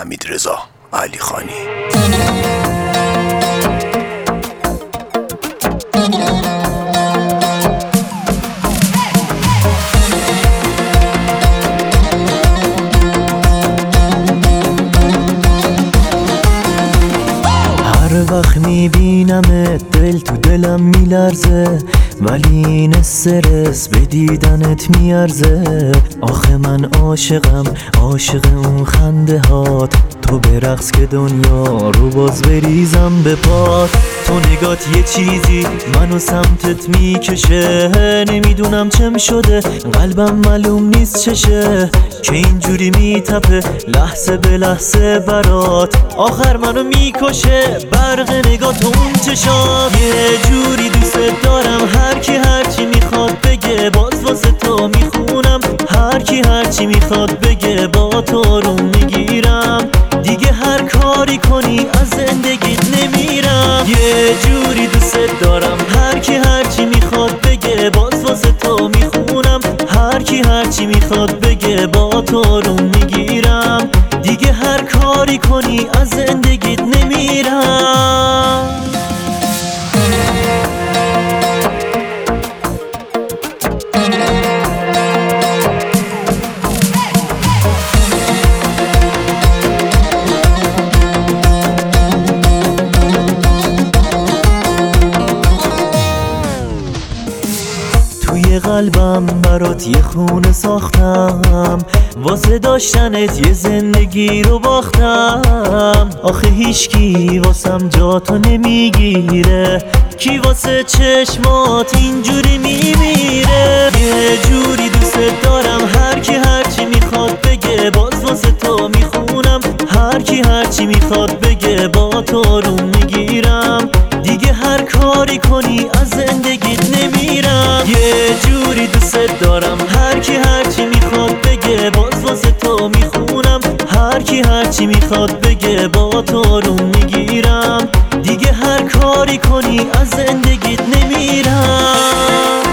حمیدرضا علیخانی. هر وقت میبینمت دل تو دلم میلرزه، ولی این استرس به دیدنت میارزه. آخه من عاشقم، عاشق اون خنده هات، تو برقص که دنیا رو باز بریزم به پات. تو نگات یه چیزی منو سمتت میکشه، نمیدونم چم شده قلبم معلوم نیست چشه، که اینجوری میتپه لحظه به لحظه برات. آخر منو میکشه برق نگات اون چشات. یه جوری دوست دارم هر کی هرچی میخواد بگه، باز واسه تو میخونم هر کی هرچی میخواد بگه. با تو رو میگیرم دیگه هر کاری کنی از زندگیت نمیرم. یه جوری دوست دارم هر کی هرچی میخواد بگه، باز واسه تو میخونم هر کی هرچی میخواد بگه. با تو رو میگیرم دیگه هر کاری کنی از زندگیت نمیرم. توی قلبم برات یه خونه ساختم، واسه داشتنت یه زندگی رو باختم. آخه هیچکی واسم جاتو نمیگیره، کی واسه چشمات اینجوری میمیره. یه جوری دوست دارم هر کی هرچی میخواد بگه، باز واسه تو میخونم هر کی هرچی میخواد بگه. با تو رو میگیرم دیگه هر کاری کنی از زندگیت نمیرم. یه جوری دوست دارم هر کی هرچی میخواد بگه، باز واسه تو میخونم هر کی هرچی میخواد بگه. با تو رو میگیرم دیگه هر کاری کنی از زندگیت نمیرم.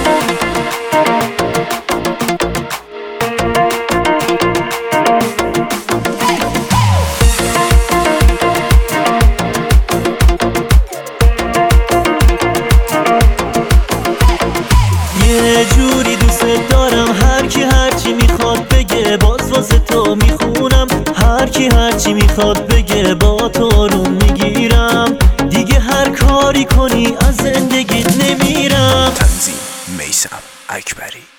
یه جوری دوست دارم هر کی هرچی میخواد بگه، باز واسه تو میخونم هر کی هرچی میخواد بگه. با تو رو میگیرم دیگه هر کاری کنی از زندگیت نمیرم. تنظیم میثم اکبری.